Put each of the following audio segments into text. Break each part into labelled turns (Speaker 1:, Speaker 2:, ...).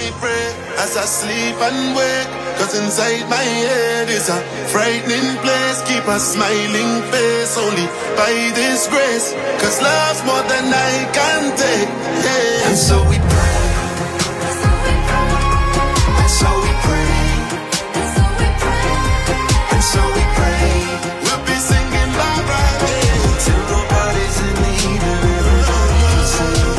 Speaker 1: pray as I sleep and wake, 'cause inside my head is a frightening place. Keep a smiling face only by this grace, 'cause love's more than I can take. Yeah. And so we pray, and so we pray, and so we pray. We'll be singing bye bye till nobody's in need and everybody sing.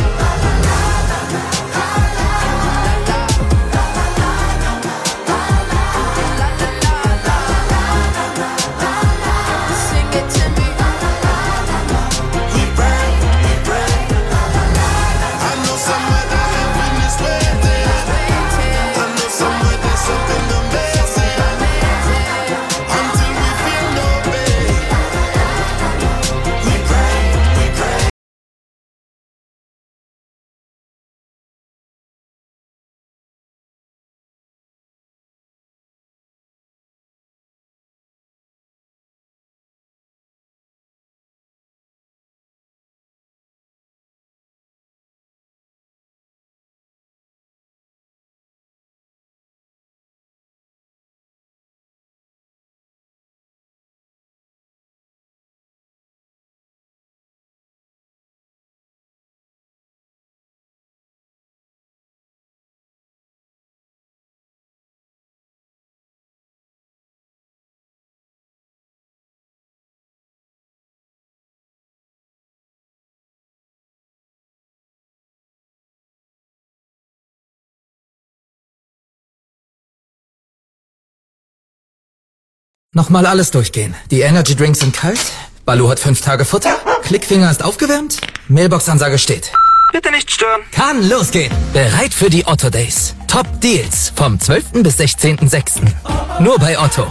Speaker 2: Nochmal alles durchgehen. Die Energy Drinks sind kalt, Balu hat 5 Tage Futter, Klickfinger ist aufgewärmt, Mailbox-Ansage steht.
Speaker 3: Bitte nicht stören.
Speaker 2: Kann losgehen. Bereit für die Otto Days. Top Deals vom 12. bis 16.06. Nur bei Otto.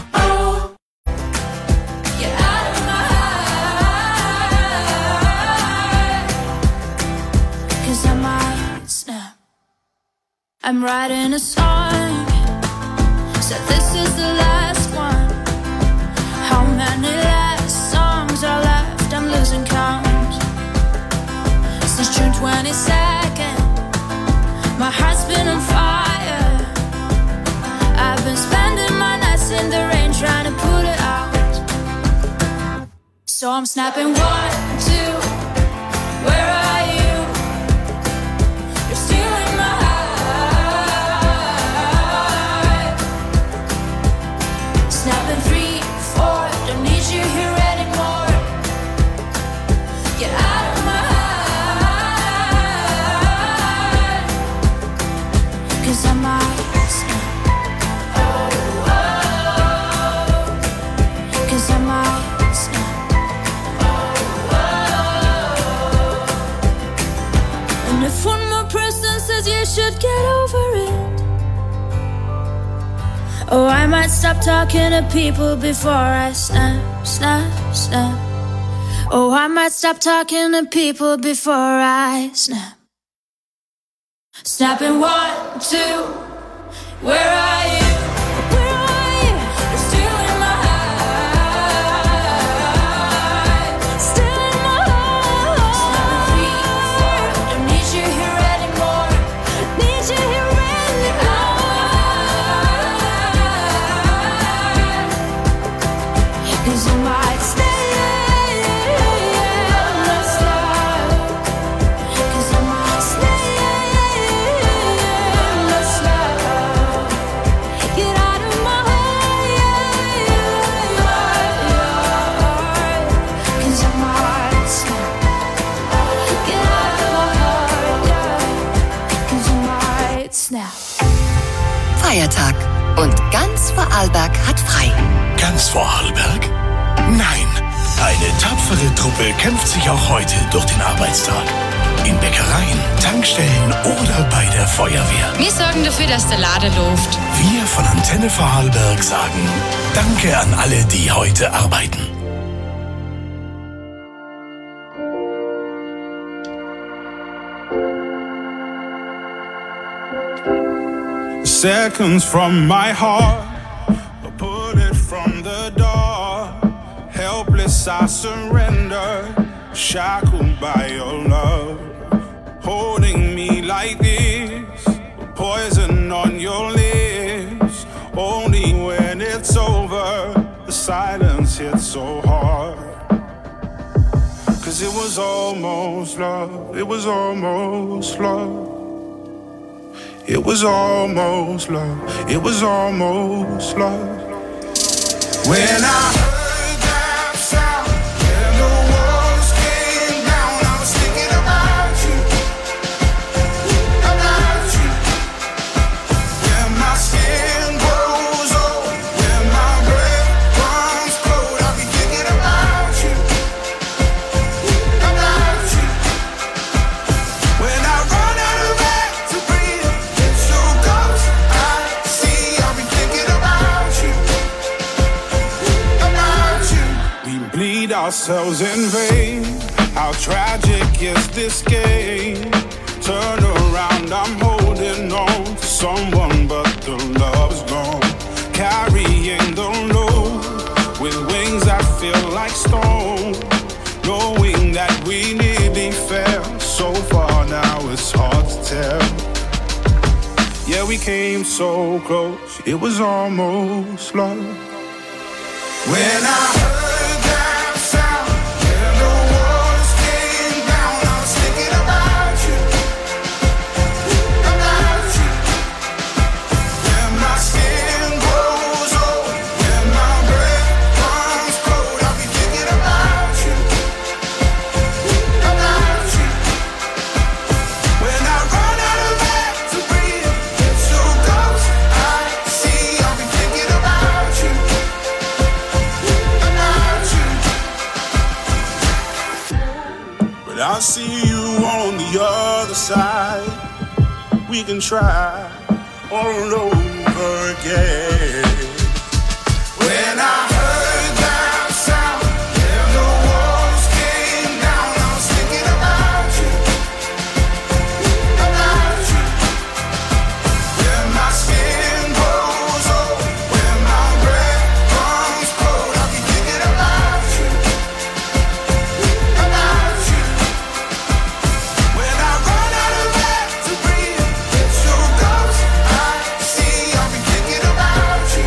Speaker 4: I'm writing a song, so this is the last one. How many last songs are left? I'm losing count. Since June 22nd, my heart's been on fire. I've been spending my nights in the rain trying to put it out. So I'm snapping 1, 2, where are you? You're stealing my heart. Snapping 3, 4, don't need you here anymore. Get out of my heart, 'cause I might snap. Oh, oh, 'cause I might snap. Oh, oh. And if one more person says you should get over it, oh, I might stop talking to people before I snap, snap, snap. Oh, I might stop talking to people before I snap. Snapping 1, 2, where are you? Where are you? You're stealing my heart. Stealing my heart. Snapping 3, 4, don't need you here anymore. Need you here anymore. 'Cause you might stay.
Speaker 5: Feiertag und ganz Vorarlberg hat frei.
Speaker 6: Ganz Vorarlberg? Nein, eine tapfere Truppe kämpft sich auch heute durch den Arbeitstag. In Bäckereien, Tankstellen oder bei der Feuerwehr.
Speaker 7: Wir sorgen dafür, dass der Laden läuft.
Speaker 6: Wir von Antenne Vorarlberg sagen Danke an alle, die heute arbeiten.
Speaker 8: Seconds from my heart, a bullet from the door. Helpless I surrender, shackled by your love. Holding me like this, poison silence hit so hard. 'Cause it was almost love, it was almost love. It was almost love, it was almost love. When I heard that sound and the walls came down, I was thinking about you. When my skin grows old, when my breath runs cold, I'll be thinking about you. When I run out of air to breathe, it's your ghost I see, I'll be thinking about you. We bleed ourselves in vain. How tragic is this game? Turn around, I'm holding on to someone, but the love's gone. Carrying the load with wings that feel like stone. Knowing that we nearly fell so far, now it's hard to tell. Yeah, we came so close, it was almost love. When I heard that sound and the walls came down, I was thinking about you. When my skin grows old, when my breath runs cold, I'll be thinking about you. When I run out of air to breathe, it's your ghost I see, I'll be thinking about you. But I'll see you on the other side. We can try all over again. When I heard that sound and the walls came down, I was thinking about you. When my skin grows old, when my breath runs cold, I'll be thinking about you. When I run out of air to breathe, it's your ghost I see, I'll be thinking about you.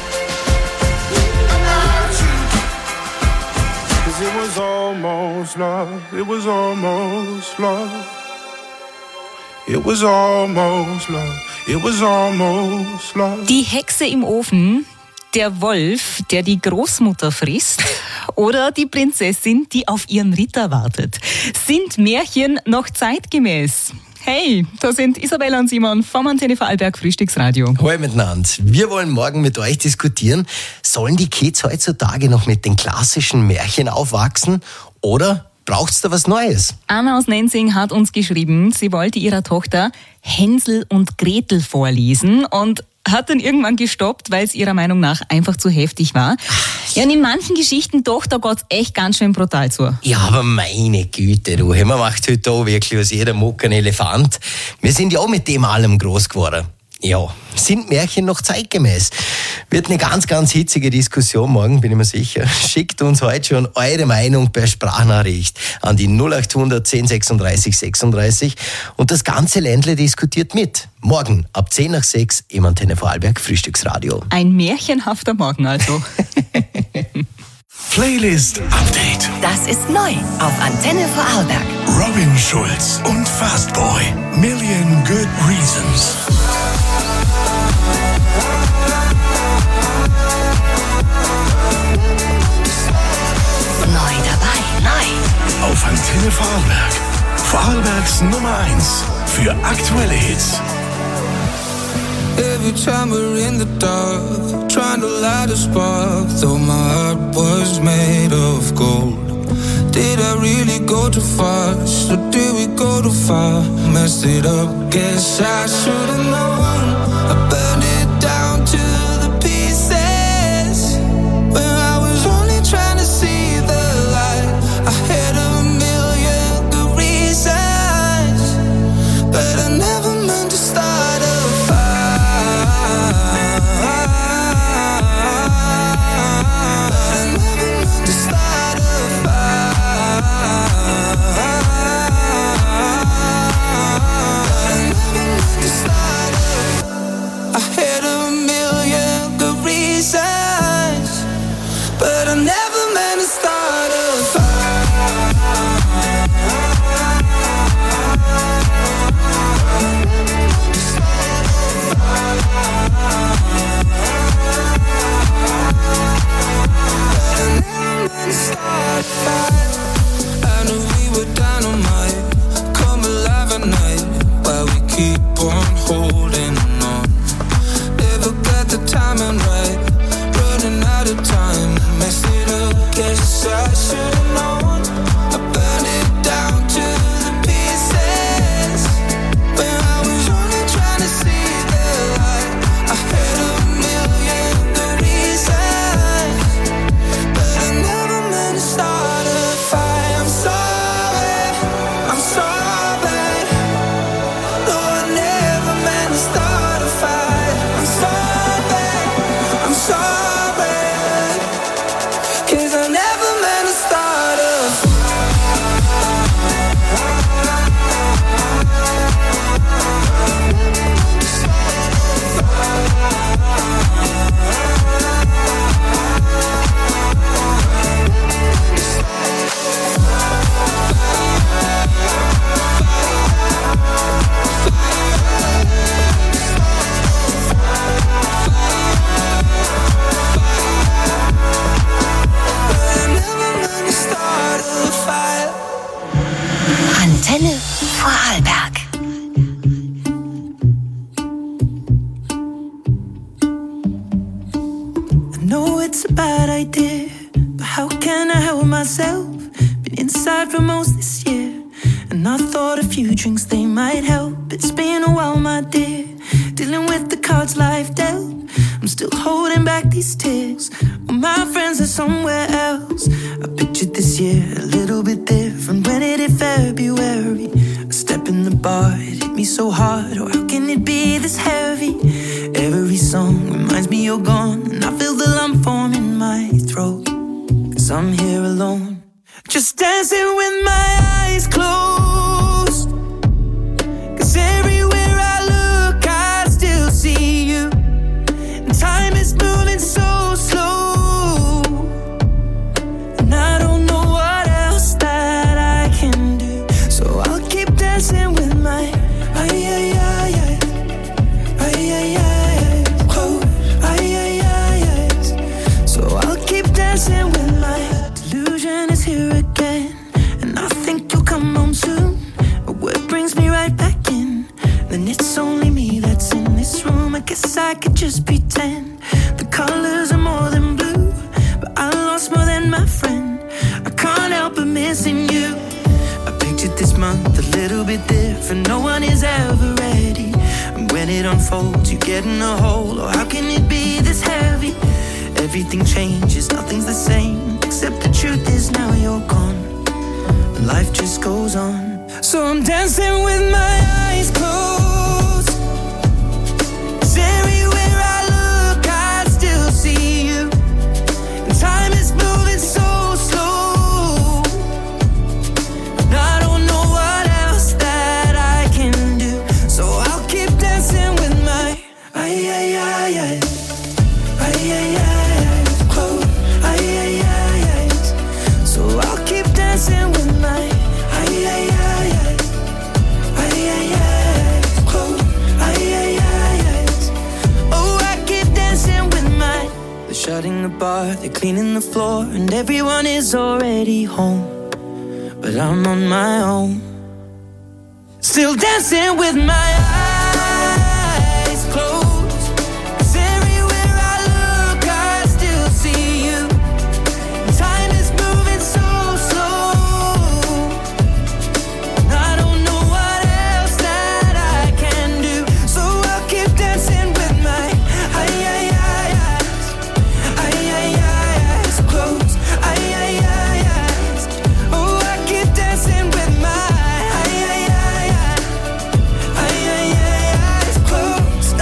Speaker 8: 'Cause it was almost love, it was almost love. It was almost love, it was almost love.
Speaker 3: Die Hexe im Ofen, der Wolf, der die Großmutter frisst oder die Prinzessin, die auf ihren Ritter wartet. Sind Märchen noch zeitgemäß? Hey, da sind Isabella und Simon vom Antenne Vorarlberg Frühstücksradio.
Speaker 9: Hallo miteinander. Wir wollen morgen mit euch diskutieren, sollen die Kids heutzutage noch mit den klassischen Märchen aufwachsen oder braucht's da was Neues?
Speaker 3: Anna aus Nenzing hat uns geschrieben, sie wollte ihrer Tochter Hänsel und Gretel vorlesen und hat dann irgendwann gestoppt, weil es ihrer Meinung nach einfach zu heftig war. Ja, und in manchen Geschichten doch, da geht's echt ganz schön brutal zu.
Speaker 9: Ja, aber meine Güte, du, man macht heute auch wirklich aus jeder Mucke einen Elefant. Wir sind ja auch mit dem allem groß geworden. Ja, sind Märchen noch zeitgemäß? Wird eine ganz, ganz hitzige Diskussion morgen, bin ich mir sicher. Schickt uns heute schon eure Meinung per Sprachnachricht an die 0800 10 36 36 und das ganze Ländle diskutiert mit. Morgen ab 10 nach 6 im Antenne Vorarlberg Frühstücksradio.
Speaker 3: Ein märchenhafter Morgen also.
Speaker 6: Playlist Update.
Speaker 5: Das ist neu auf Antenne Vorarlberg.
Speaker 6: Robin Schulz und Fastboy. Million Good Reasons.
Speaker 5: Neu dabei, neu.
Speaker 6: Auf Antenne Vorarlberg. Vorarlbergs Nummer 1 für aktuelle Hits.
Speaker 10: Every time we're in the dark, trying to light a spark, though my heart was made of gold. Did I really go too fast, or did we go too far? Messed it up, guess I should've known. I burned it down to the pieces, when I was only trying to see the light. I had a million good reasons, but I never meant to start a fire. I start a fight. I knew we were dynamite. Come alive at night while we keep on holding on. Never got the timing right. Running out of time. Mess it up. Guess I should've known. I burned it down to the pieces. When I was only trying to see the light. I had a million good reasons, but I never meant to start a fight. I'm sorry, I'm sorry. No, I never meant to start a fight. I'm sorry, I'm sorry. 'Cause I never meant to start a
Speaker 5: Antenne Vorarlberg.
Speaker 11: I know it's a bad idea, but how can I help myself? Been inside for most this year, and I thought a few drinks they might help. It's been a while, my dear, dealing with the cards life dealt. I'm still holding back these tears. All my friends are somewhere else. I pictured this year a little bit different. When it hit February, a step in the bar, it hit me so hard. Oh, how can it be this heavy? Every song reminds me you're gone, and I feel the lump form in my throat. 'Cause I'm here alone, just dancing with my eyes closed. 'Cause everywhere I look, I still see you. Time is moving so slow, and I don't know what else that I can do. So I'll keep dancing with my close. So I'll keep dancing with my delusion is here again, and I think you'll come home soon. A word brings me right back in. Then it's only me that's in this room. I guess I could just pretend the colors are more than blue, but I lost more than my friend. I can't help but missing you. I pictured this month a little bit different. No one is ever ready, and when it unfolds you get in a hole. Oh, how can it be this heavy? Everything changes, nothing's the same, except the truth is now you're gone. Life just goes on. So I'm dancing with my eyes closed. 'Cause everywhere I look, I still see you. And time is moving so slow, and I don't know what else that I can do. So I'll keep dancing with my close. So I'll keep dancing with my close. Oh, I keep dancing with my. They're shutting the bar, they're cleaning the floor, and everyone is already home, but I'm on my own, still dancing with my eyes closed. 'Cause everywhere I look, I still see you. Time is moving so slow, and I don't know what else that I can do. So I'll keep dancing with my eyes closed. Oh, I keep dancing with my eyes closed.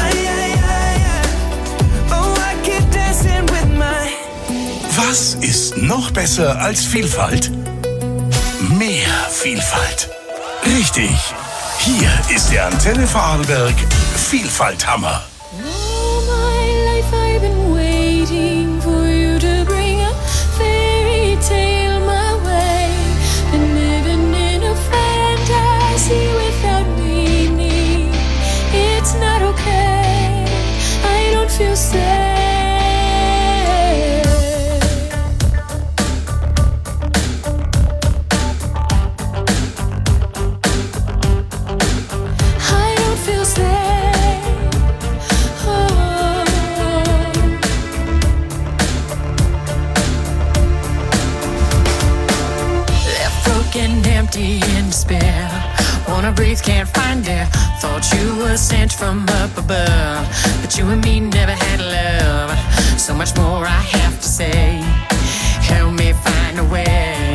Speaker 11: Oh, I keep dancing with my.
Speaker 6: Was ist noch besser als Vielfalt? Mehr Vielfalt. Richtig. Hier ist der Antenne Vorarlberg Vielfalthammer.
Speaker 4: All my life I've been waiting for you to bring a fairy tale my way. Been living in a fantasy without meaning. It's not okay, I don't feel safe.
Speaker 12: empty in despair. Wanna breathe, can't find air. Thought you were sent from up above, but you and me never had love. So much more I have to say. Help me find a way.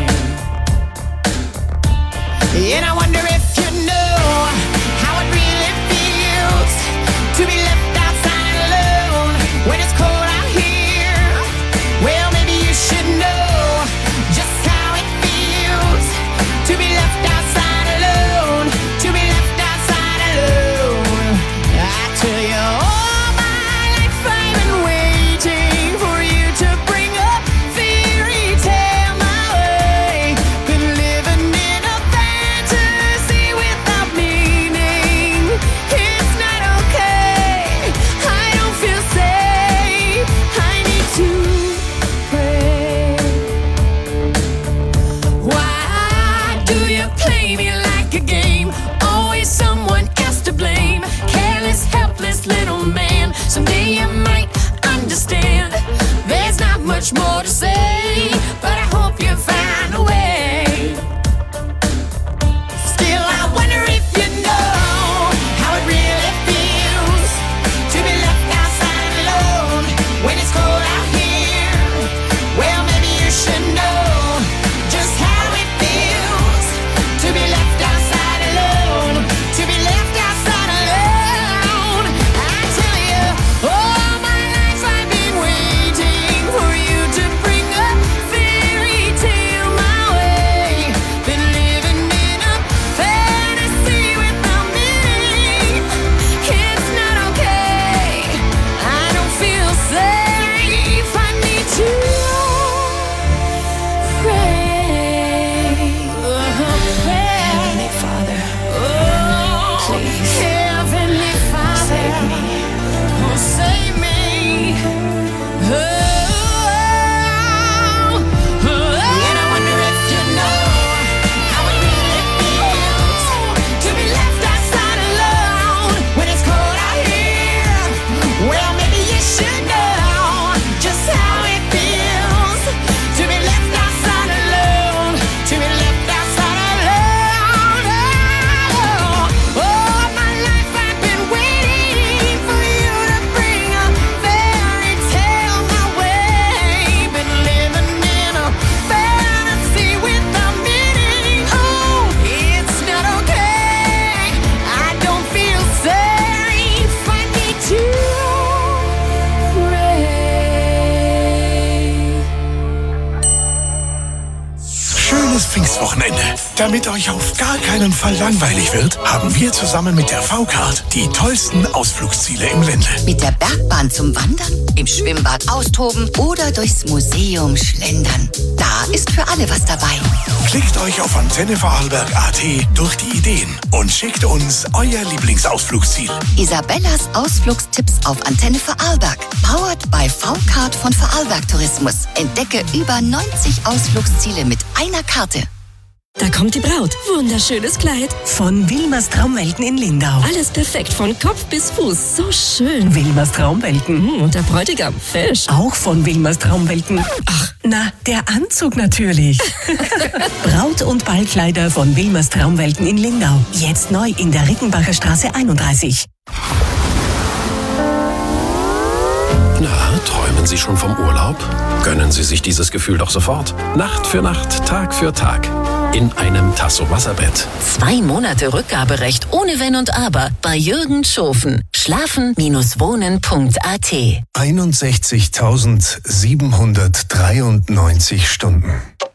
Speaker 12: And I wonder if you know how it really feels to be left outside alone when it's cold out here. Well, maybe you should know just how it feels to be left outside alone, to be left outside alone. I tell you, all my life I've been waiting for you to bring a fairy tale my way. Been living in a fantasy without meaning. It's not okay, I don't feel safe, I need to pray. Why do you play me like a game? Always someone else to blame. Careless, helpless little man. Someday you might understand. There's not much more to say, but I hope you find a way. Still, I wonder if you know how it really feels to be left outside alone when it's cold out here. Well, maybe you should know just how it feels to be left outside alone, to be left outside alone. I tell you, all my life I've been waiting for you to bring a fairy tale my way. Been living in a fantasy without meaning. It's not okay, I don't feel safe, I need to pray. Heavenly Father, please, Heavenly Father, save me. Oh, save me. And I wonder if you know how it really feels to be left outside alone when it's cold out here. Well, maybe you should know just how it feels to be left outside alone, to be left outside alone. All my life I've been waiting for you to bring a fairy tale my way. Been living in a fantasy without meaning. Oh, it's not okay, I don't feel safe, I need to pray.
Speaker 6: Schönes Pfingstwochenende. Damit euch auf gar keinen Fall langweilig wird, haben wir zusammen mit der V-Card die tollsten Ausflugsziele im Ländle.
Speaker 5: Mit der Bergbahn zum Wandern, im Schwimmbad austoben oder durchs Museum schlendern. Da ist für alle was dabei.
Speaker 6: Klickt euch auf AntenneVorarlberg.at durch die Ideen und schickt uns euer Lieblingsausflugsziel.
Speaker 5: Isabellas Ausflugstipps auf Antenne Vorarlberg. Powered by V-Card von Vorarlberg Tourismus. Entdecke über 90 Ausflugsziele mit einer Karte.
Speaker 13: Da kommt die Braut. Wunderschönes Kleid.
Speaker 14: Von Wilmers Traumwelten in Lindau.
Speaker 13: Alles perfekt, von Kopf bis Fuß. So schön.
Speaker 14: Wilmers Traumwelten.
Speaker 13: Und der Bräutigam, fesch.
Speaker 14: Auch von Wilmers Traumwelten. Ach, na, der Anzug natürlich. Braut- und Ballkleider von Wilmers Traumwelten in Lindau. Jetzt neu in der Rickenbacher Straße 31.
Speaker 15: Na, träumen Sie schon vom Urlaub? Gönnen Sie sich dieses Gefühl doch sofort. Nacht für Nacht, Tag für Tag. In einem Tasso-Wasserbett.
Speaker 16: 2 Monate Rückgaberecht ohne Wenn und Aber bei Jürgen Schofen. Schlafen-wohnen.at
Speaker 17: 61.793 Stunden.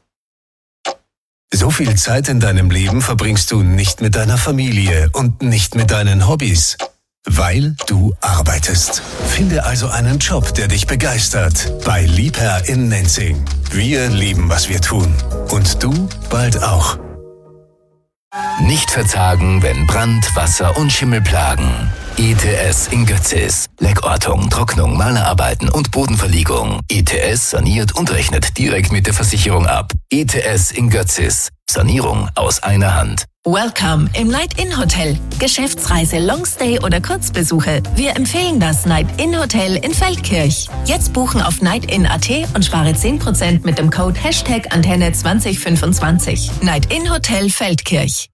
Speaker 17: So viel Zeit in deinem Leben verbringst du nicht mit deiner Familie und nicht mit deinen Hobbys. Weil du arbeitest. Finde also einen Job, der dich begeistert. Bei Liebherr in Nenzing. Wir lieben, was wir tun. Und du bald auch.
Speaker 18: Nicht verzagen, wenn Brand, Wasser und Schimmel plagen. ITS in Götzis. Leckortung, Trocknung, Malerarbeiten und Bodenverlegung. ITS saniert und rechnet direkt mit der Versicherung ab. ITS in Götzis. Sanierung aus einer Hand.
Speaker 16: Welcome im Night-In Hotel. Geschäftsreise, Longstay oder Kurzbesuche. Wir empfehlen das Night-In Hotel in Feldkirch. Jetzt buchen auf nightin.at und spare 10% mit dem Code #Antenne2025. Night-In Hotel Feldkirch.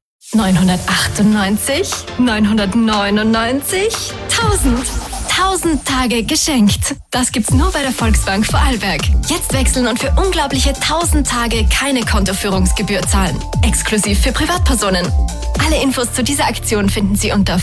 Speaker 13: 998, 999, 1000. 1000 Tage geschenkt. Das gibt's nur bei der Volksbank Vorarlberg. Jetzt wechseln und für unglaubliche 1000 Tage keine Kontoführungsgebühr zahlen. Exklusiv für Privatpersonen. Alle Infos zu dieser Aktion finden Sie unter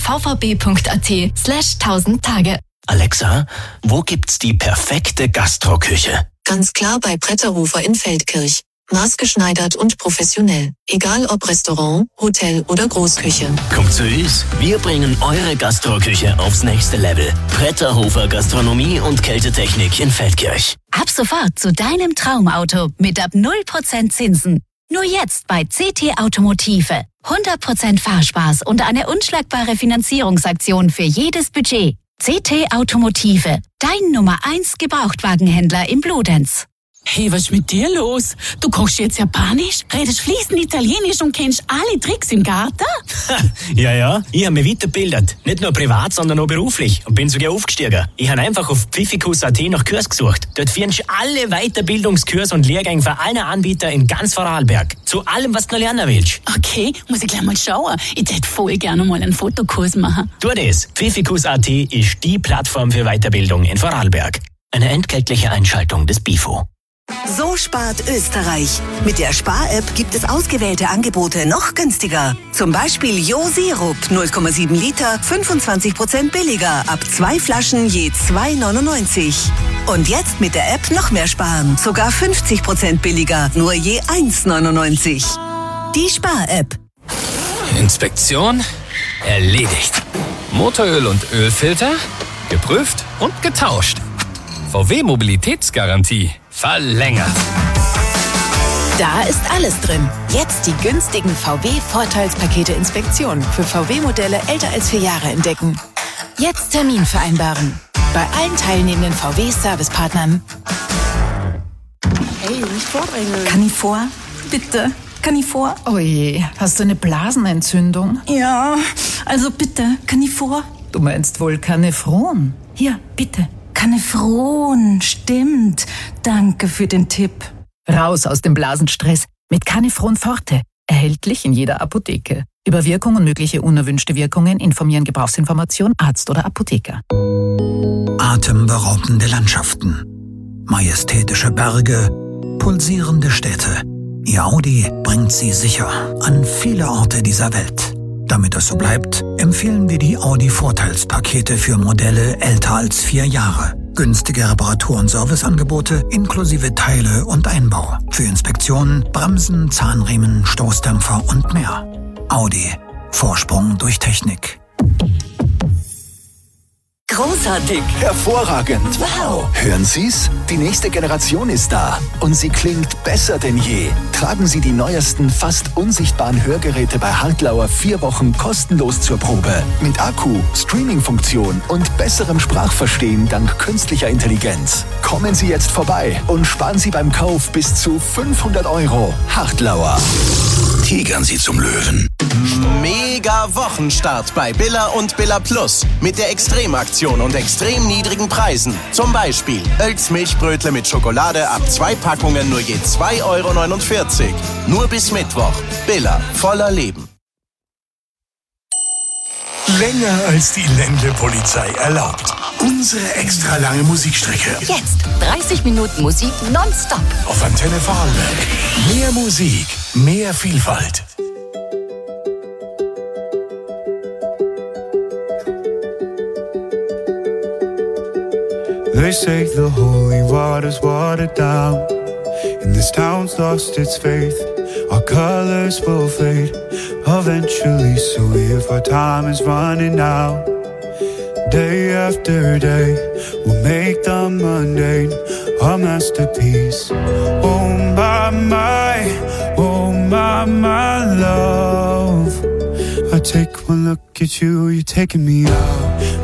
Speaker 13: vvb.at/1000 Tage.
Speaker 19: Alexa, wo gibt's die perfekte Gastroküche?
Speaker 20: Ganz klar bei Bretterhofer in Feldkirch. Maßgeschneidert und professionell. Egal ob Restaurant, Hotel oder Großküche.
Speaker 19: Kommt zu uns. Wir bringen eure Gastroküche aufs nächste Level. Bretterhofer Gastronomie und Kältetechnik in Feldkirch.
Speaker 16: Ab sofort zu deinem Traumauto mit ab 0% Zinsen. Nur jetzt bei CT Automotive. 100% Fahrspaß und eine unschlagbare Finanzierungsaktion für jedes Budget. CT Automotive. Dein Nummer 1 Gebrauchtwagenhändler in Bludenz.
Speaker 21: Hey, was ist mit dir los? Du kochst jetzt Japanisch, redest fließend Italienisch und kennst alle Tricks im Garten?
Speaker 19: Ja, ich habe mich weitergebildet. Nicht nur privat, sondern auch beruflich. Und bin sogar aufgestiegen. Ich habe einfach auf pfiffikus.at nach Kurs gesucht. Dort findest du alle Weiterbildungskurse und Lehrgänge von allen Anbietern in ganz Vorarlberg. Zu allem, was du noch lernen willst.
Speaker 21: Okay, muss ich gleich mal schauen. Ich hätte voll gerne mal einen Fotokurs machen.
Speaker 19: Tu das. pfiffikus.at ist die Plattform für Weiterbildung in Vorarlberg. Eine entgeltliche Einschaltung des BIFO.
Speaker 22: So spart Österreich. Mit der Spar-App gibt es ausgewählte Angebote noch günstiger. Zum Beispiel Jo-Sirup 0,7 Liter, 25% billiger, ab 2 Flaschen je 2,99. Und jetzt mit der App noch mehr sparen. Sogar 50% billiger, nur je 1,99. Die Spar-App.
Speaker 23: Inspektion erledigt. Motoröl und Ölfilter geprüft und getauscht. VW Mobilitätsgarantie verlängert.
Speaker 24: Da ist alles drin. Jetzt die günstigen VW-Vorteilspakete Inspektion für VW-Modelle älter als 4 Jahre entdecken. Jetzt Termin vereinbaren. Bei allen teilnehmenden VW-Servicepartnern.
Speaker 25: Hey, nicht vordrängeln.
Speaker 26: Kann ich vor? Bitte. Kann ich vor?
Speaker 25: Oh je, hast du eine Blasenentzündung?
Speaker 26: Ja, also bitte, kann ich vor?
Speaker 25: Du meinst wohl Canefron?
Speaker 26: Hier, bitte. Canefron, stimmt. Danke für den Tipp.
Speaker 25: Raus aus dem Blasenstress mit Canefron Forte. Erhältlich in jeder Apotheke. Über Wirkung und mögliche unerwünschte Wirkungen informieren Gebrauchsinformation, Arzt oder Apotheker.
Speaker 27: Atemberaubende Landschaften, majestätische Berge, pulsierende Städte. Ihr Audi bringt sie sicher an viele Orte dieser Welt. Damit es so bleibt, empfehlen wir die Audi-Vorteilspakete für Modelle älter als 4 Jahre. Günstige Reparatur- und Serviceangebote inklusive Teile und Einbau. Für Inspektionen, Bremsen, Zahnriemen, Stoßdämpfer und mehr. Audi. Vorsprung durch Technik.
Speaker 22: Großartig.
Speaker 17: Hervorragend.
Speaker 22: Wow.
Speaker 17: Hören Sie's? Die nächste Generation ist da. Und sie klingt besser denn je. Tragen Sie die neuesten, fast unsichtbaren Hörgeräte bei Hartlauer 4 Wochen kostenlos zur Probe. Mit Akku, Streaming-Funktion und besserem Sprachverstehen dank künstlicher Intelligenz. Kommen Sie jetzt vorbei und sparen Sie beim Kauf bis zu 500 €. Hartlauer.
Speaker 6: Tigern Sie zum Löwen. Mega Wochenstart bei Billa und Billa Plus. Mit der Extremaktion und extrem niedrigen Preisen. Zum Beispiel Oelz Milchbrötle mit Schokolade ab 2 Packungen nur je 2,49 €. Nur bis Mittwoch. Billa, voller Leben. Länger als die Ländle-Polizei erlaubt. Unsere extra lange Musikstrecke.
Speaker 5: Jetzt 30 Minuten Musik nonstop.
Speaker 6: Auf Antenne Vorarlberg. Mehr Musik, mehr Vielfalt.
Speaker 10: They say the holy water's watered down, and this town's lost its faith. Our colors will fade eventually, so if our time is running out, day after day, we'll make the mundane our masterpiece. Oh my, my love. I take one look at you, you're taking me out.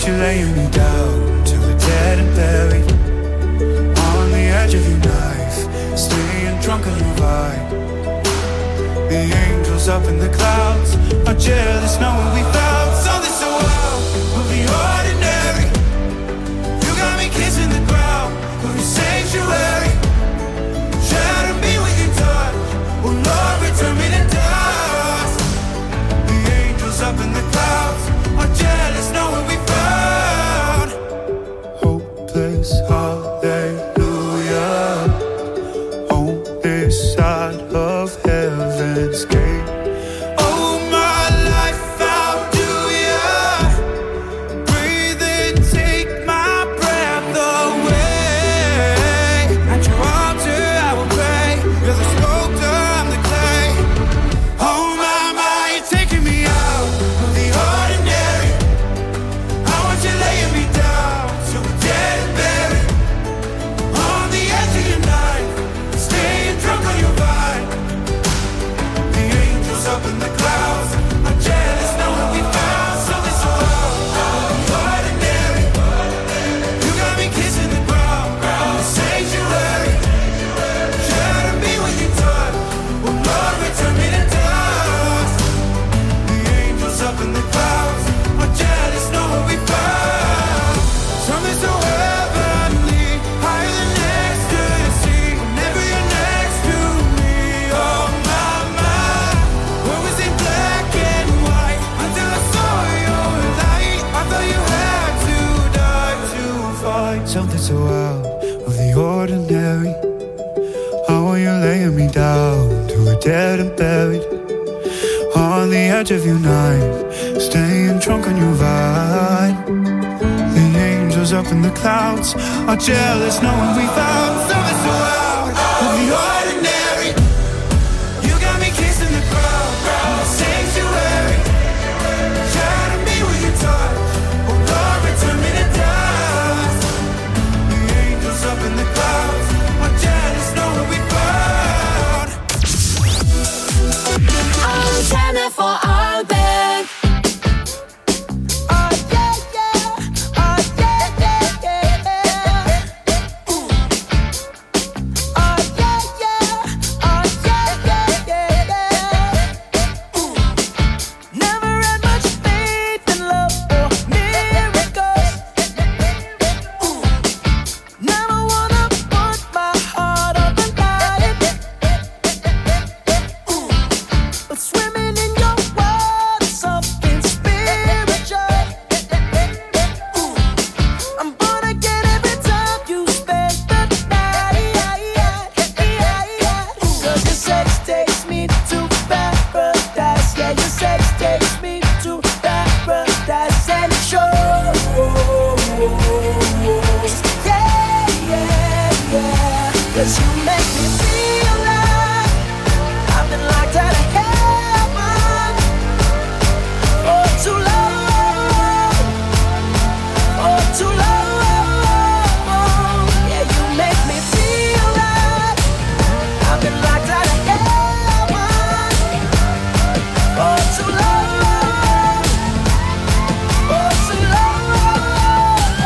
Speaker 10: want you laying me down till we're dead and buried on the edge of your knife, staying drunk on your vibe. The angels up in the clouds are jealous knowing we found something so wild. We'll be ordinary. You got me kissing the ground, we're in sanctuary. Shadow me with your touch, oh Lord, return me to dust. The angels up in the clouds are jealous knowing we found hopeless hallelujah on this side of heaven's gate. Oh my life, how do ya breathe and take my breath away? At your altar I will pray, you're the sculptor, I'm the clay. Oh my, you're taking me out of the ordinary. I want you laying me down till we're dead and buried on the edge of your knife, staying drunk on your vine. The angels up in the clouds are jealous knowing we found something so ordinary. You got me kissing the ground, the sanctuary. Shadow me when you touch, oh Lord, return me to dust. The angels up in the clouds are jealous knowing we found something so heavenly, higher than ecstasy. Whenever you're next to me, oh my, what was in black and white until I saw your light? I thought you had to die to fight something so out of the ordinary. How are you laying me down till we're dead and buried on the edge of your knife, staying drunk on your vine. The angels up in the clouds are jealous knowing we found something so out of the ordinary. You got me kissing the ground, the sanctuary. Shadow me with your touch, oh Lord, return me to dust. The angels up in the clouds are jealous knowing we found
Speaker 4: Antenne for Arlberg.
Speaker 12: Never had much faith in love or miracles. Never wanna put my heart on the line. But swimming in your world is something spiritual. I'm born again every time you spend the night. 'Cause your sex takes me to paradise. Yeah, your sex takes me to paradise and it shows. Yeah. 'Cause you make me feel like I've been locked out of heaven for too long. For too long. Yeah, you make me feel like I've been locked out of heaven for too long. For too long.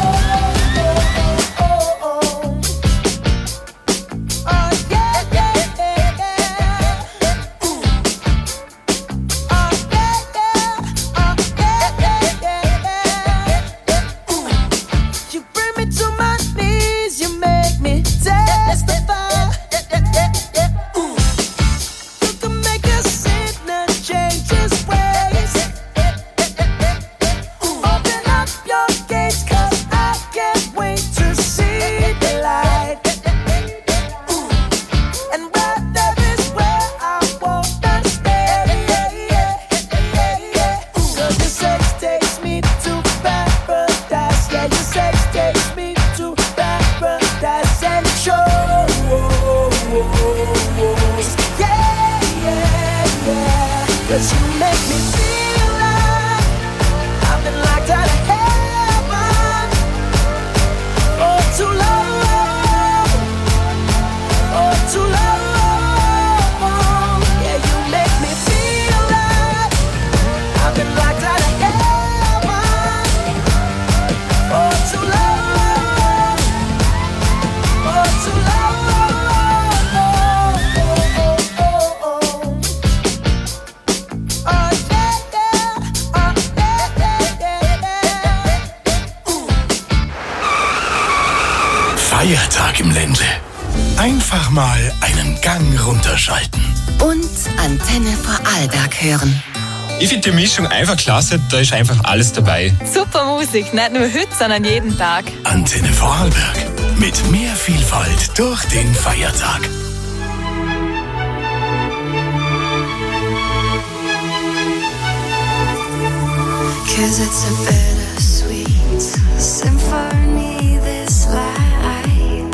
Speaker 12: Oh yeah, yeah, yeah. Oh yeah, yeah. Oh yeah, yeah. You bring me to my knees, you make me testify. You can make a sinner change his ways. Open up your gates, 'cause I can't wait to see the light. And right there is where I wanna stay. 'Cause your sex takes me to paradise. Yeah, your sex takes me to paradise and it shows. Yeah. 'Cause you make me feel like I've been locked out of heaven for too long. For too long. Yeah, you make me feel like I've been locked out of heaven
Speaker 1: Alltag im Ländle. Einfach mal einen Gang runterschalten.
Speaker 5: Und Antenne Vorarlberg hören.
Speaker 2: Ich finde die Mischung einfach klasse, da ist einfach alles dabei.
Speaker 3: Super Musik, nicht nur heute, sondern jeden Tag.
Speaker 1: Antenne Vorarlberg. Mit mehr Vielfalt durch den Feiertag.
Speaker 4: Cause it's a bittersweet symphony, this life.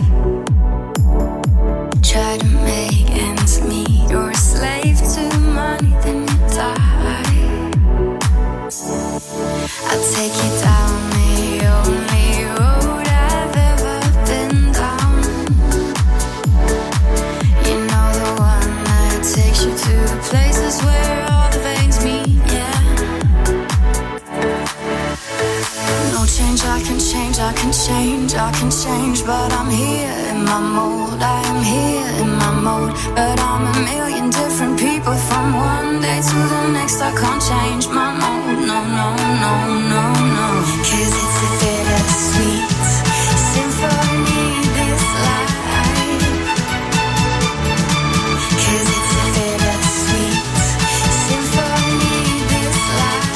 Speaker 4: Try to make ends meet. You're a slave to money, then you die. I'll take you down the only road I've ever been down. You know, the one that takes you to the places where all the veins meet, yeah. No change, I can change, I can change, I can change, but I'm here in my mold. I am here in my mode, but I'm a million different people from one day to the next. I can't change my mode, no, no, no, no, no. Cause it's a bittersweet symphony, this life. Cause it's a bittersweet symphony, this life.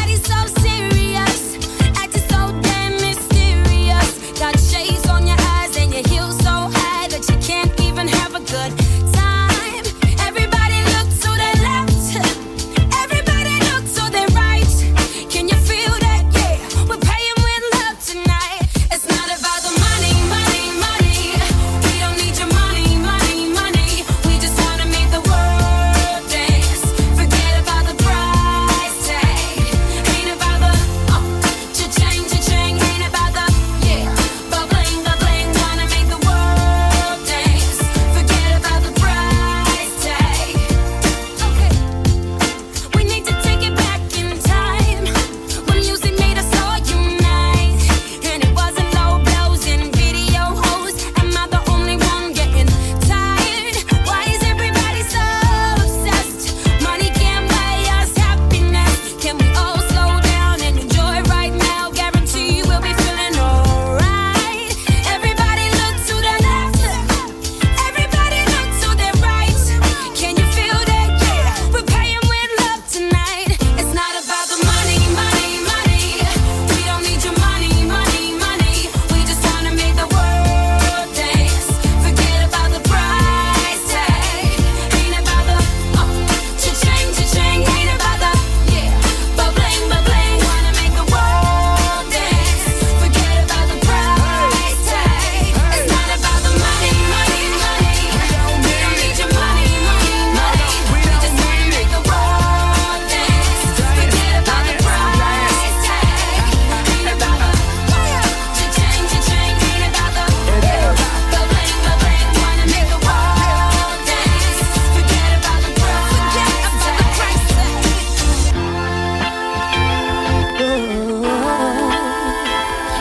Speaker 4: Got shades on your eyes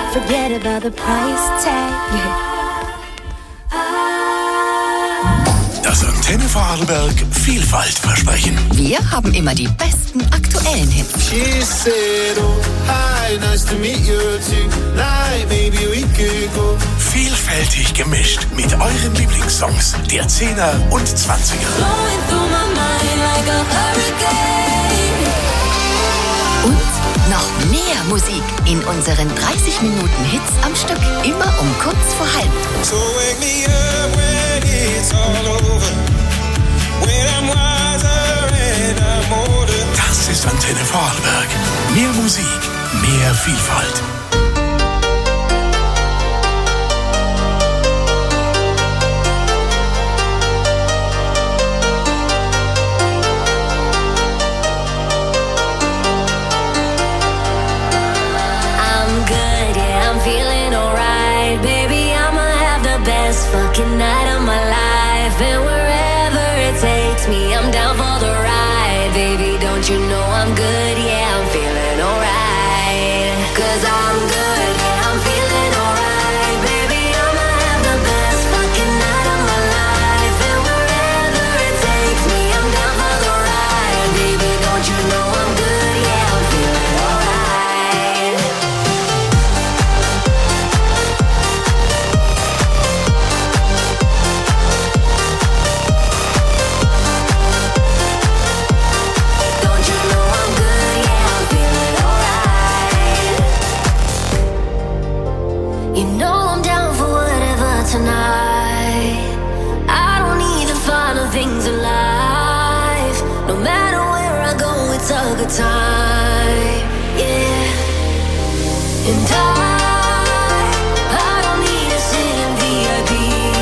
Speaker 4: Forget about the price tag.
Speaker 1: Das Antenne Vorarlberg Vielfaltversprechen.
Speaker 5: Wir haben immer die besten aktuellen Hits.
Speaker 10: She said, oh, hi, nice to meet you tonight, maybe we could go.
Speaker 1: Vielfältig gemischt mit euren Lieblingssongs der 10er und 20er.
Speaker 5: Und noch mehr Musik in unseren 30 Minuten Hits am Stück. Immer um kurz vor halb.
Speaker 10: So wake me up when it's all over, when I'm wiser and I'm older.
Speaker 1: Das ist Antenne Vorarlberg. Mehr Musik, mehr Vielfalt.
Speaker 4: Fucking night of my life, and wherever it takes me, I'm down for the ride. Baby, don't you know I'm good? Yeah, I'm feeling alright. 'Cause I'm good, yeah, I'm feeling alright. Baby, I'ma have the best fucking night of my life, and wherever it takes me, I'm down for the ride. Baby, don't you know I'm good? Yeah, I'm feeling alright. Tonight, I don't need the final things in life. No matter where I go, it's a good time. Yeah, and I don't need to sit in VIP.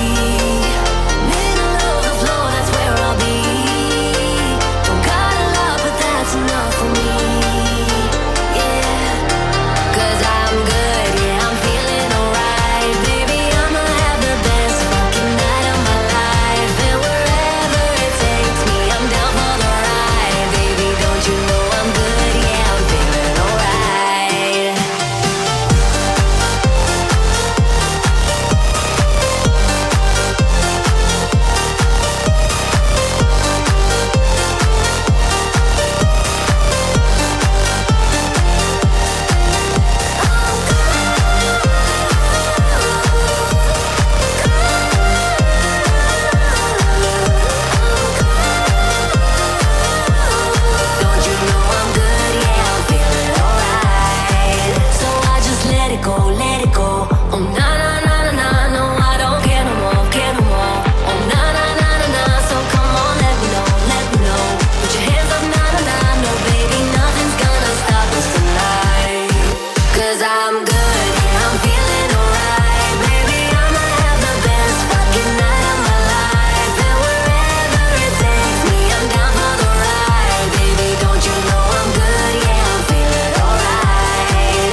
Speaker 4: Middle of the floor, that's where I'll be. Don't got a lot, but that's enough for me. Yeah, 'cause I'm good. Yeah, I'm feeling alright, baby. I'ma have the best fucking night of my life, and wherever it takes me, I'm down for the ride, baby. Don't you know I'm good? Yeah, I'm feeling alright. Don't you know I'm good? Yeah, I'm feeling alright. So I just let it go, let it go. Oh na na na na na, no I don't care no more, care no more. Oh na na na na na, so come on, let me know, let me know. Put your hands up, na na na, no baby, nothing's gonna stop us tonight. 'Cause I'm good, yeah, I'm feeling alright, baby. I'ma have the best fucking night of my life, and wherever it takes me, I'm down for the ride, baby. Don't you know I'm good? Yeah, I'm feeling alright.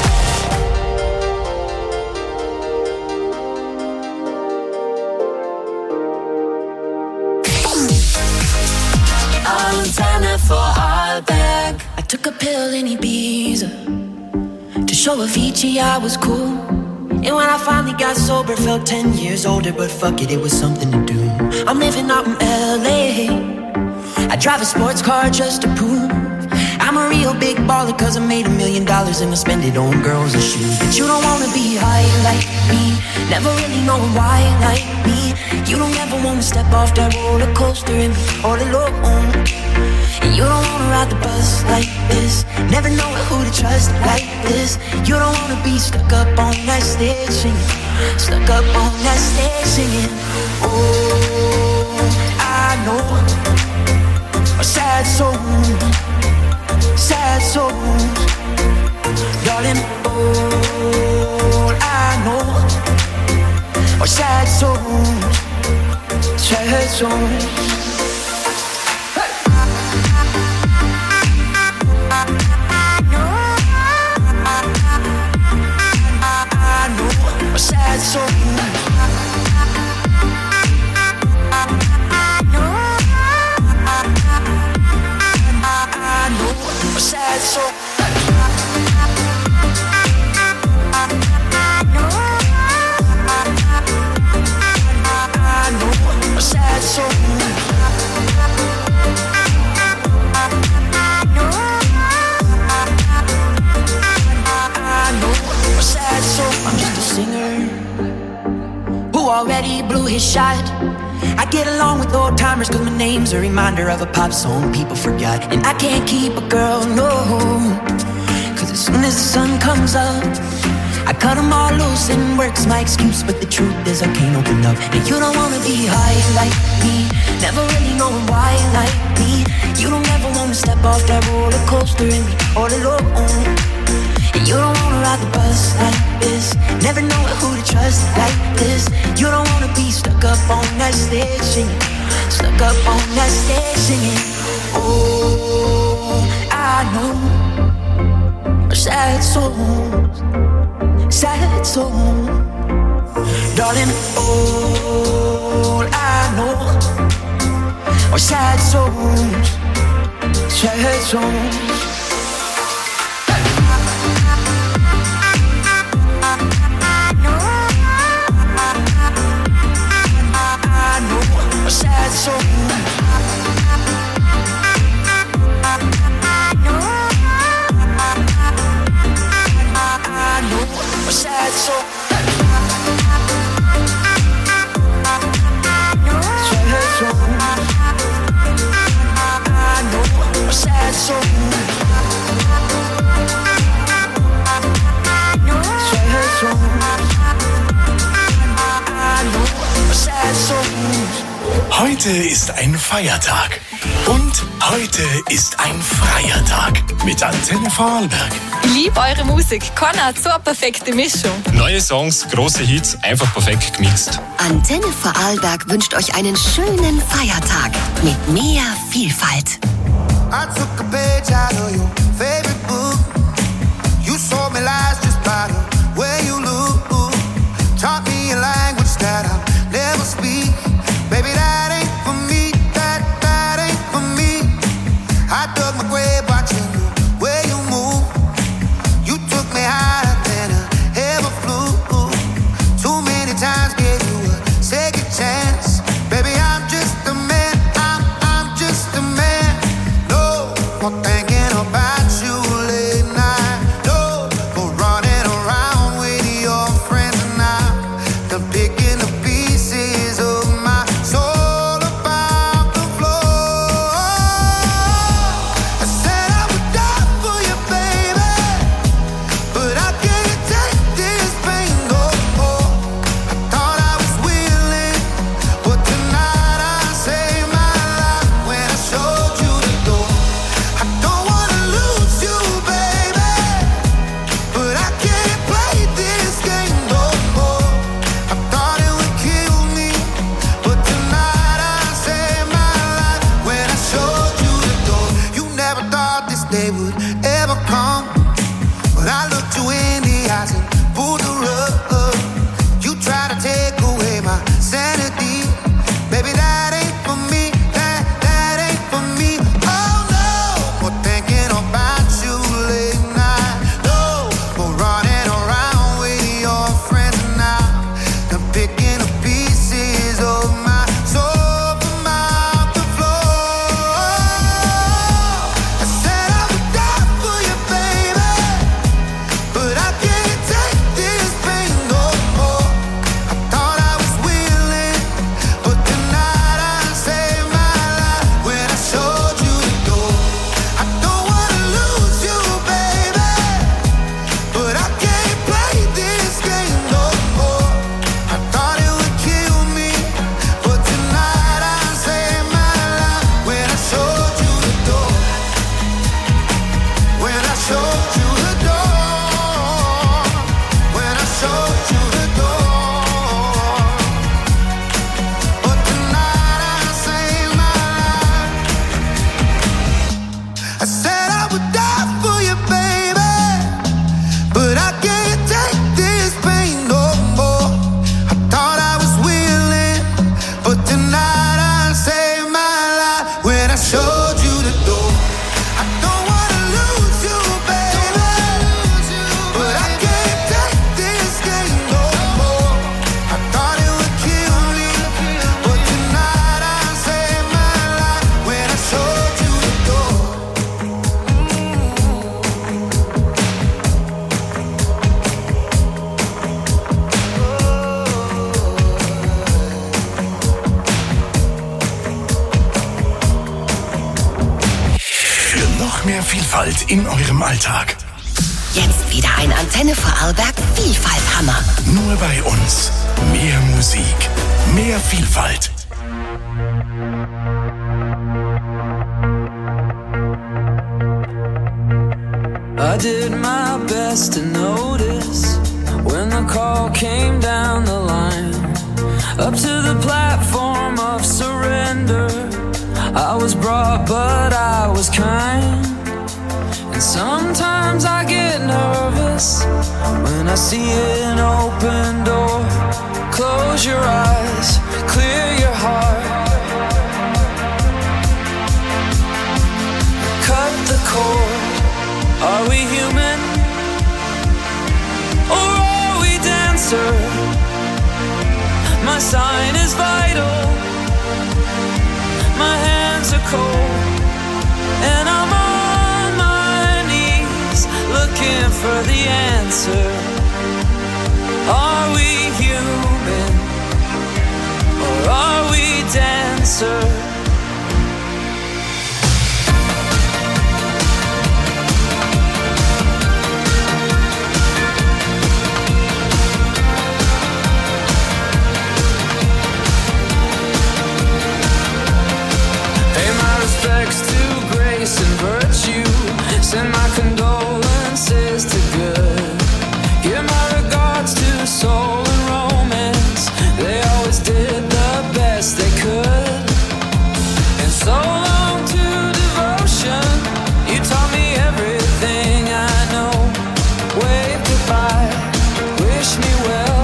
Speaker 4: Antenne Vorarlberg. I took a pill in Ibiza to show Avicii I was cool. And when I finally got sober, felt 10 years older. But fuck it, it was something to do. I'm living out in LA. I drive a sports car just to prove I'm a real big baller, 'cause I made $1 million and I spend it on girls and shoes. But you don't wanna be high like me, never really know why like me. You don't ever wanna step off that roller coaster and be all alone. And you don't wanna ride the bus like this, never know who to trust like this. You don't wanna be stuck up on that stage singing, stuck up on that stage singing. Oh, I know a sad soul, sad souls, darling. All I know are sad souls, sad souls. Sad soul. I know a sad soul.
Speaker 7: already blew his shot. I get along with old timers cause my name's a reminder of a pop song people forgot. And I can't keep a girl, no, cause as soon as the sun comes up, I cut them all loose and work's my excuse. But the truth is I can't open up. And you don't wanna be high like me, never really knowing why like me. You don't ever wanna step off that roller coaster and be all alone. And you don't wanna ride the bus like this, never know who to trust like this. You don't wanna be stuck up on that stage singing, stuck up on that stage singing. Oh, I know sad souls, sad souls, darling. All I know are sad souls, sad souls. Sad soul. I know a sad soul. Sad soul. I know a sad soul. Sad soul. I know a sad soul.
Speaker 1: Heute ist ein Feiertag. Und heute ist ein freier Tag. Mit Antenne Vorarlberg.
Speaker 3: Ich liebe eure Musik. Keiner hat so eine perfekte Mischung.
Speaker 2: Neue Songs, große Hits, einfach perfekt gemixt.
Speaker 5: Antenne Vorarlberg wünscht euch einen schönen Feiertag mit mehr Vielfalt.
Speaker 8: I took a page out of your favorite book. You sold me lies just by the way you look. Taught me a language that I'll never speak. Baby, that ain't for me, that ain't for me. I dug my grave watching the way you move. You took me higher than I ever flew. Too many times gave you a second chance. Baby, I'm just a man, I'm just a man. No more thinking about you.
Speaker 1: Vielfalt in eurem Alltag.
Speaker 5: Jetzt wieder ein Antenne Vorarlberg Vielfalt-Hammer.
Speaker 1: Nur bei uns. Mehr Musik, mehr Vielfalt.
Speaker 10: I did my best to notice when the call came down the line, up to the platform of surrender. I was brought, but I was kind. And sometimes I get nervous when I see an open door. Close your eyes, clear your heart. Cut the cord. Are we human? Or are we dancer? My sign is vital. My hands are cold. And I'm on my knees looking for the answer. Are we human? Or are we dancer? Respects to grace and virtue. Send my condolences to good. Give my regards to soul and romance. They always did the best they could. And so long to devotion. You taught me everything I know. Wave goodbye, wish me well.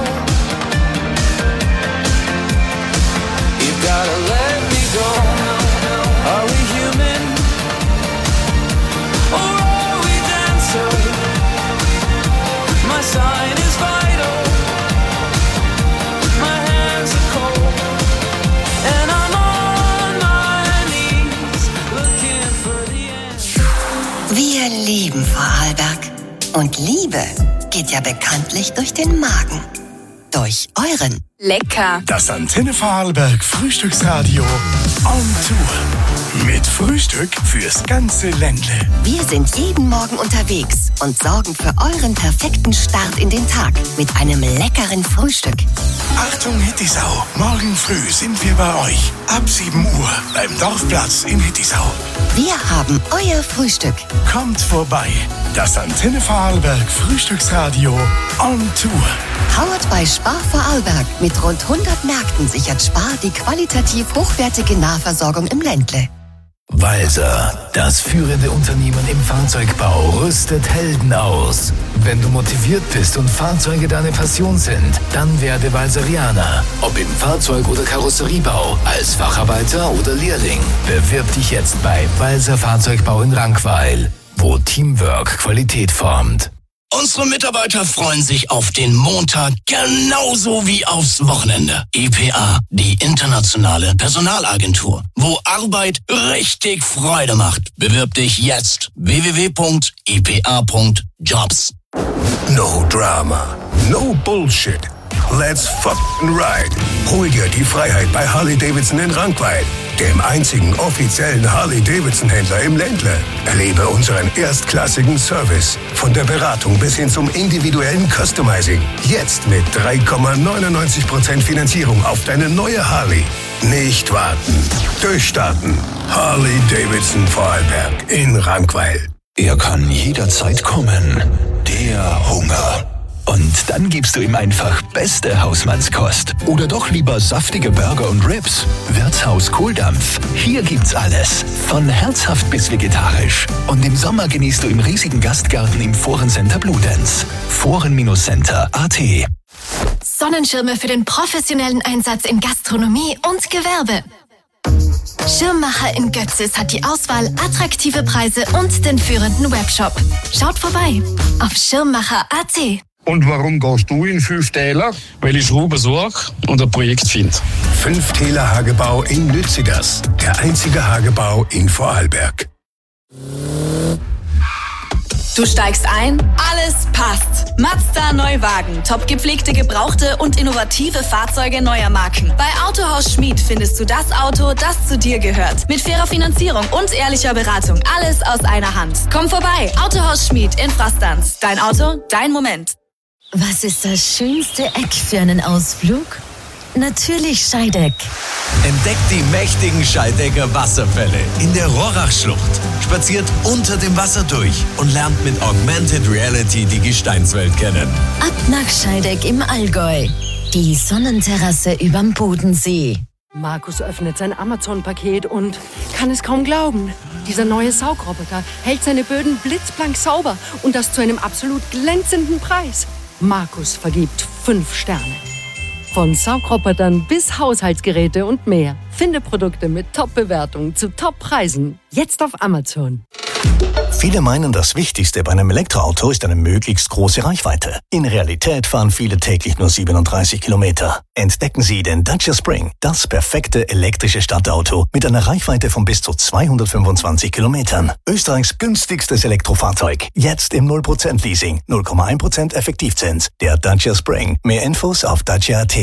Speaker 10: You've gotta let me go. Are we human? Or are we dancer? My sign is vital. My hands are cold. And I'm on my knees looking for the answer.
Speaker 5: Wir lieben Vorarlberg. Und Liebe geht ja bekanntlich durch den Magen. Durch euren.
Speaker 3: Lecker.
Speaker 1: Das Antenne Vorarlberg Frühstücksradio on Tour. Mit Frühstück fürs ganze Ländle.
Speaker 5: Wir sind jeden Morgen unterwegs und sorgen für euren perfekten Start in den Tag mit einem leckeren Frühstück.
Speaker 1: Achtung Hittisau, morgen früh sind wir bei euch. Ab 7 Uhr beim Dorfplatz in Hittisau.
Speaker 5: Wir haben euer Frühstück.
Speaker 1: Kommt vorbei. Das Antenne Vorarlberg Frühstücksradio on Tour.
Speaker 5: Powered by Spar Vorarlberg. Mit rund 100 Märkten sichert Spar die qualitativ hochwertige Nahversorgung im Ländle.
Speaker 17: Walser, das führende Unternehmen im Fahrzeugbau, rüstet Helden aus. Wenn du motiviert bist und Fahrzeuge deine Passion sind, dann werde Walserianer. Ob im Fahrzeug- oder Karosseriebau, als Facharbeiter oder Lehrling. Bewirb dich jetzt bei Walser Fahrzeugbau in Rankweil, wo Teamwork Qualität formt.
Speaker 9: Unsere Mitarbeiter freuen sich auf den Montag genauso wie aufs Wochenende. IPA, die internationale Personalagentur, wo Arbeit richtig Freude macht. Bewirb dich jetzt. www.ipa.jobs.
Speaker 11: No drama, no bullshit. Let's fucking ride. Hol dir die Freiheit bei Harley-Davidson in Rankweil, dem einzigen offiziellen Harley-Davidson-Händler im Ländle. Erlebe unseren erstklassigen Service, von der Beratung bis hin zum individuellen Customizing. Jetzt mit 3,99% Finanzierung auf deine neue Harley. Nicht warten, durchstarten. Harley-Davidson Vorarlberg in Rankweil.
Speaker 27: Er kann jederzeit kommen. Der Hunger. Und dann gibst du ihm einfach beste Hausmannskost. Oder doch lieber saftige Burger und Ribs. Wirtshaus Kohldampf. Hier gibt's alles. Von herzhaft bis vegetarisch. Und im Sommer genießt du im riesigen Gastgarten im Forencenter Bludenz. Foren-Center.at.
Speaker 16: Sonnenschirme für den professionellen Einsatz in Gastronomie und Gewerbe. Schirmmacher in Götzis hat die Auswahl, attraktive Preise und den führenden Webshop. Schaut vorbei auf schirmmacher.at.
Speaker 13: Und warum gehst du in 5 Täler?
Speaker 2: Weil ich Schrauben suche und ein Projekt finde.
Speaker 11: 5 Täler Hagebau in Lützigers. Der einzige Hagebau in Vorarlberg.
Speaker 3: Du steigst ein, alles passt. Mazda Neuwagen, top gepflegte Gebrauchte und innovative Fahrzeuge neuer Marken. Bei Autohaus Schmid findest du das Auto, das zu dir gehört. Mit fairer Finanzierung und ehrlicher Beratung. Alles aus einer Hand. Komm vorbei, Autohaus Schmid in Frastanz. Dein Auto, dein Moment.
Speaker 16: Was ist das schönste Eck für einen Ausflug? Natürlich Scheideck.
Speaker 14: Entdeckt die mächtigen Scheidecker Wasserfälle in der Rorachschlucht. Spaziert unter dem Wasser durch und lernt mit Augmented Reality die Gesteinswelt kennen.
Speaker 16: Ab nach Scheideck im Allgäu. Die Sonnenterrasse überm Bodensee.
Speaker 15: Markus öffnet sein Amazon-Paket und kann es kaum glauben. Dieser neue Saugroboter hält seine Böden blitzblank sauber und das zu einem absolut glänzenden Preis. Markus vergibt 5 Sterne. Von Saugrobotern bis Haushaltsgeräte und mehr. Finde Produkte mit Top-Bewertungen zu Top-Preisen. Jetzt auf Amazon.
Speaker 18: Viele meinen, das Wichtigste bei einem Elektroauto ist eine möglichst große Reichweite. In Realität fahren viele täglich nur 37 Kilometer. Entdecken Sie den Dacia Spring, das perfekte elektrische Stadtauto mit einer Reichweite von bis zu 225 Kilometern. Österreichs günstigstes Elektrofahrzeug. Jetzt im 0% Leasing, 0,1% Effektivzins. Der Dacia Spring. Mehr Infos auf dacia.at.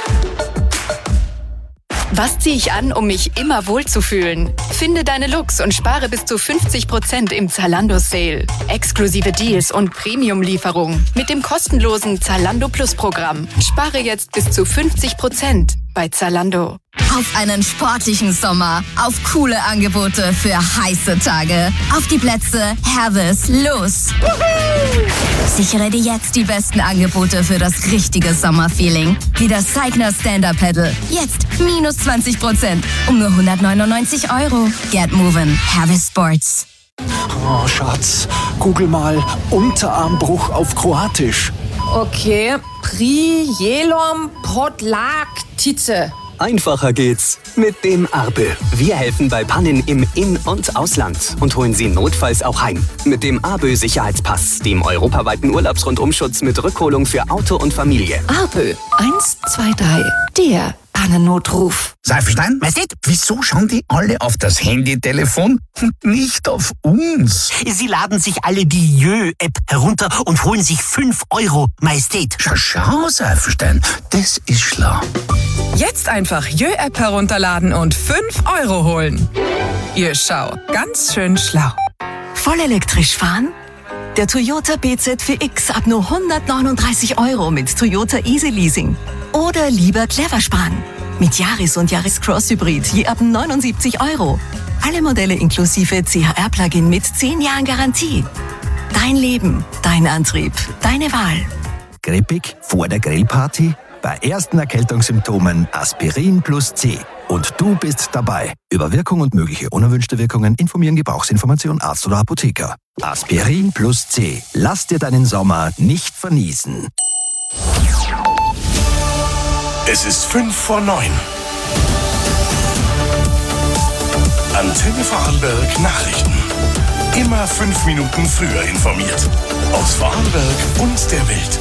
Speaker 19: Was ziehe ich an, um mich immer wohlzufühlen? Finde deine Looks und spare bis zu 50% im Zalando-Sale. Exklusive Deals und Premium-Lieferung mit dem kostenlosen Zalando Plus-Programm. Spare jetzt bis zu 50% bei Zalando.
Speaker 5: Auf einen sportlichen Sommer, auf coole Angebote für heiße Tage. Auf die Plätze, Herves, los! Sichere dir jetzt die besten Angebote für das richtige Sommerfeeling. Wie das Cycner Stand-Up Paddle. Jetzt minus 20%. Um nur 199 €. Get moving. Herves Sports.
Speaker 20: Oh, Schatz, google mal Unterarmbruch auf Kroatisch.
Speaker 21: Okay, Prijelom Podlaktice.
Speaker 23: Einfacher geht's mit dem Arbe. Wir helfen bei Pannen im In- und Ausland und holen Sie notfalls auch heim. Mit dem Arbe Sicherheitspass, dem europaweiten Urlaubsrundumschutz mit Rückholung für Auto und Familie.
Speaker 21: Arbe 123, der Pannennotruf.
Speaker 28: Seifenstein, Majestät, wieso schauen die alle auf das Handytelefon und nicht auf uns?
Speaker 29: Sie laden sich alle die Jö-App herunter und holen sich 5 €, Majestät.
Speaker 28: Schau, Seifenstein, das ist schlau.
Speaker 30: Jetzt einfach Jö-App herunterladen und 5 € holen. Ihr Schau, ganz schön schlau.
Speaker 25: Voll elektrisch fahren? Der Toyota BZ4X ab nur 139 € mit Toyota Easy Leasing. Oder lieber clever sparen. Mit Yaris und Yaris Cross Hybrid je ab 79 €. Alle Modelle inklusive CHR-Plugin mit 10 Jahren Garantie. Dein Leben, dein Antrieb, deine Wahl.
Speaker 27: Grippig vor der Grillparty? Bei ersten Erkältungssymptomen Aspirin plus C. Und du bist dabei. Über Wirkung und mögliche unerwünschte Wirkungen informieren Gebrauchsinformation Arzt oder Apotheker. Aspirin plus C. Lass dir deinen Sommer nicht verniesen.
Speaker 1: Es ist 5:09. Antenne Vorarlberg Nachrichten. Immer 5 Minuten früher informiert. Aus Vorarlberg und der Welt.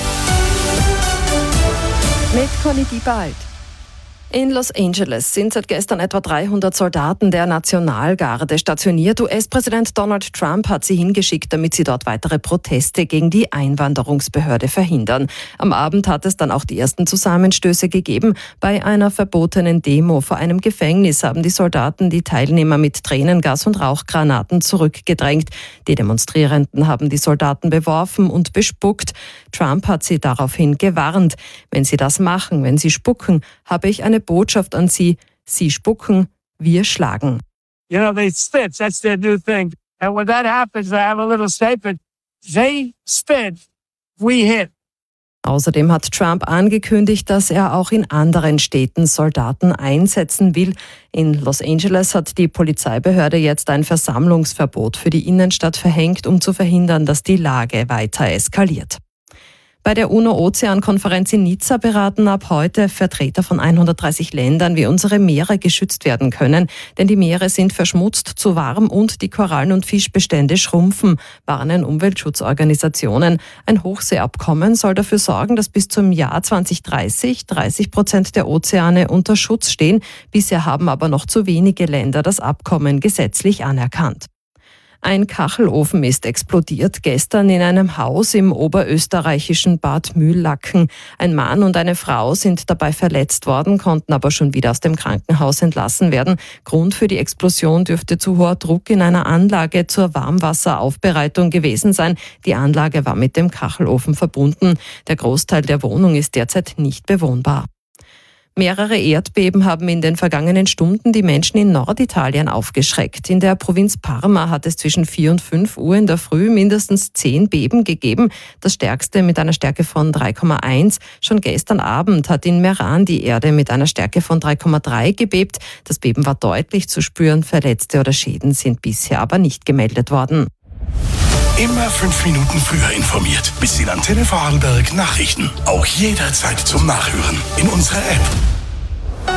Speaker 31: Mit Conny Diebald. In Los Angeles sind seit gestern etwa 300 Soldaten der Nationalgarde stationiert. US-Präsident Donald Trump hat sie hingeschickt, damit sie dort weitere Proteste gegen die Einwanderungsbehörde verhindern. Am Abend hat es dann auch die ersten Zusammenstöße gegeben. Bei einer verbotenen Demo vor einem Gefängnis haben die Soldaten die Teilnehmer mit Tränengas und Rauchgranaten zurückgedrängt. Die Demonstrierenden haben die Soldaten beworfen und bespuckt. Trump hat sie daraufhin gewarnt. Wenn sie das machen, wenn sie spucken, habe ich eine Botschaft an Sie. Sie spucken, wir schlagen.
Speaker 32: You know, they spit. That's their new thing. And when that happens, I have a little statement. They spit, we hit.
Speaker 31: Außerdem hat Trump angekündigt, dass er auch in anderen Städten Soldaten einsetzen will. In Los Angeles hat die Polizeibehörde jetzt ein Versammlungsverbot für die Innenstadt verhängt, um zu verhindern, dass die Lage weiter eskaliert. Bei der UNO-Ozeankonferenz in Nizza beraten ab heute Vertreter von 130 Ländern, wie unsere Meere geschützt werden können. Denn die Meere sind verschmutzt, zu warm und die Korallen- und Fischbestände schrumpfen, warnen Umweltschutzorganisationen. Ein Hochseeabkommen soll dafür sorgen, dass bis zum Jahr 2030 30% der Ozeane unter Schutz stehen. Bisher haben aber noch zu wenige Länder das Abkommen gesetzlich anerkannt. Ein Kachelofen ist explodiert gestern in einem Haus im oberösterreichischen Bad Mühlacken. Ein Mann und eine Frau sind dabei verletzt worden, konnten aber schon wieder aus dem Krankenhaus entlassen werden. Grund für die Explosion dürfte zu hoher Druck in einer Anlage zur Warmwasseraufbereitung gewesen sein. Die Anlage war mit dem Kachelofen verbunden. Der Großteil der Wohnung ist derzeit nicht bewohnbar. Mehrere Erdbeben haben in den vergangenen Stunden die Menschen in Norditalien aufgeschreckt. In der Provinz Parma hat es zwischen 4 und 5 Uhr in der Früh mindestens 10 Beben gegeben. Das stärkste mit einer Stärke von 3,1. Schon gestern Abend hat in Meran die Erde mit einer Stärke von 3,3 gebebt. Das Beben war deutlich zu spüren. Verletzte oder Schäden sind bisher aber nicht gemeldet worden.
Speaker 1: Immer 5 Minuten früher informiert. Bis in Antenne Vorarlberg Nachrichten. Auch jederzeit zum Nachhören in unserer App.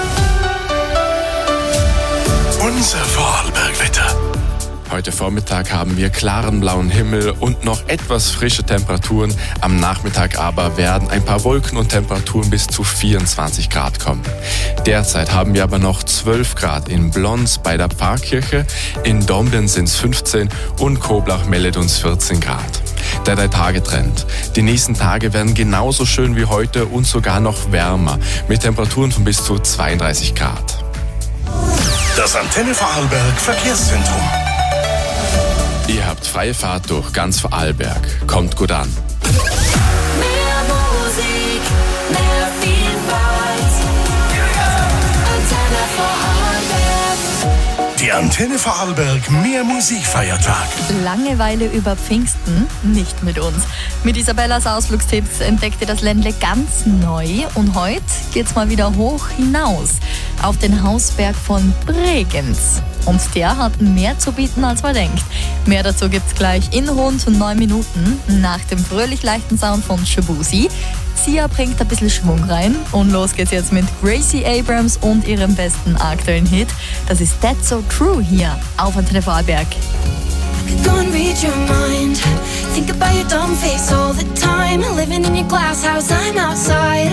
Speaker 1: Unser Vorarlberg-Wetter.
Speaker 4: Heute Vormittag haben wir klaren blauen Himmel und noch etwas frische Temperaturen. Am Nachmittag aber werden ein paar Wolken und Temperaturen bis zu 24 Grad kommen. Derzeit haben wir aber noch 12 Grad in Blons bei der Pfarrkirche, in Dombien sind es 15 und Koblach meldet uns 14 Grad. Der 3-Tage-Trend. Die nächsten Tage werden genauso schön wie heute und sogar noch wärmer, mit Temperaturen von bis zu 32 Grad.
Speaker 1: Das Antenne Vorarlberg Verkehrszentrum.
Speaker 4: Ihr habt freie Fahrt durch ganz Vorarlberg. Kommt gut an.
Speaker 6: Mehr Musik, mehr Vielfalt. Antenne Vorarlberg.
Speaker 1: Die Antenne Vorarlberg Mehr Musikfeiertag.
Speaker 7: Langeweile über Pfingsten? Nicht mit uns. Mit Isabellas Ausflugstipps entdeckt ihr das Ländle ganz neu. Und heute geht's mal wieder hoch hinaus. Auf den Hausberg von Bregenz. Und der hat mehr zu bieten, als man denkt. Mehr dazu gibt's gleich in rund 9 Minuten nach dem fröhlich leichten Sound von Shabuzi. Sia bringt ein bisschen Schwung rein und los geht's jetzt mit Gracie Abrams und ihrem besten aktuellen Hit. Das ist That's So True hier auf Antenne Vorarlberg.
Speaker 6: Go and read your mind. Think about your dumb face all the time. Living in your glass house, I'm outside.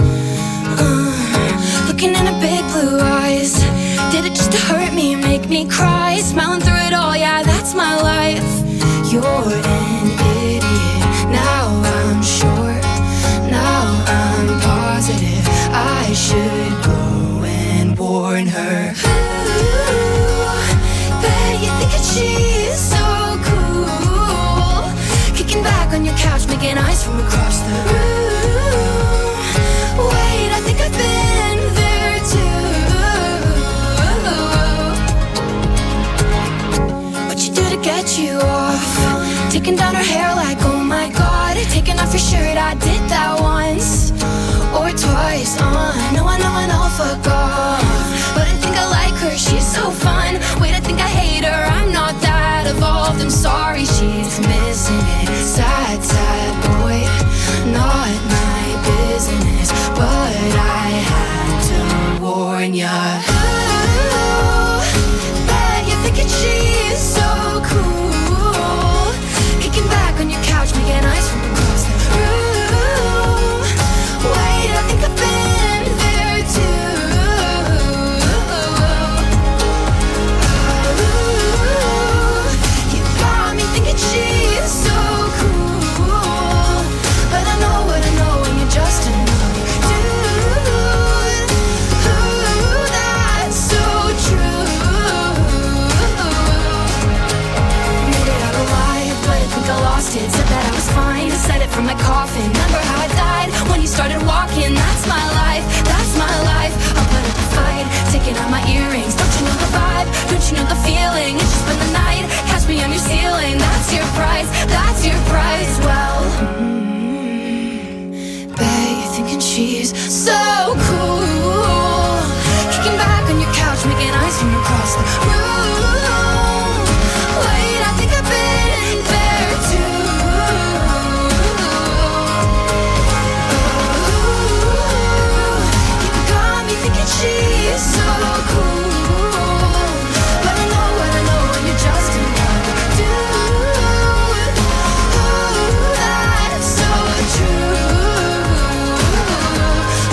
Speaker 6: Looking in her big blue eyes. Did it just to hurt me, make me cry? Smiling through it all, yeah, that's my life. You're an idiot. Now I'm sure. Now I'm positive. I should go and warn her. Ooh, bet you think that she's so cool. Kicking back on your couch, making eyes from across the room. Wait, I think I've been there too. What you do to get you off? Taking down her hair like, oh my god. Taking off your shirt, I did that once or twice. I know, fuck off. But I think I like her, she's so fun. Wait, I think I hate her, I'm not that evolved. I'm sorry, she's missing it. Sad, sad boy, not my business. But I had to warn ya. Ooh, bet you're thinking she's so cool. Kicking back on your couch, making eyes from